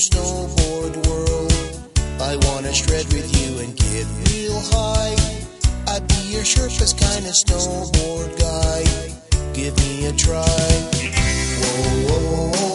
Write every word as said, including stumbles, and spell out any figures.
snowboard world. I wanna shred with you and get real high. I'd be your Sherpa's kind of snowboard guy. Give me a try. Whoa, whoa, whoa.